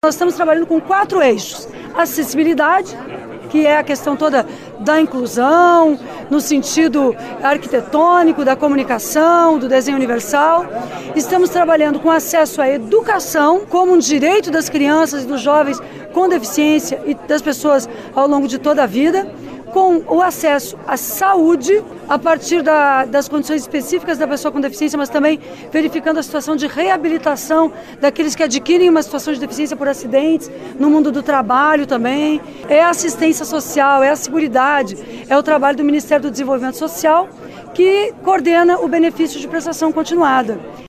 Nós estamos trabalhando com 4 eixos: acessibilidade, que é a questão toda da inclusão, no sentido arquitetônico, da comunicação, do desenho universal. Estamos trabalhando com acesso à educação como um direito das crianças e dos jovens com deficiência e das pessoas ao longo de toda a vida, com o acesso à saúde, a partir das condições específicas da pessoa com deficiência, mas também verificando a situação de reabilitação daqueles que adquirem uma situação de deficiência por acidentes, no mundo do trabalho também. É a assistência social, é a seguridade, é o trabalho do Ministério do Desenvolvimento Social, que coordena o benefício de prestação continuada.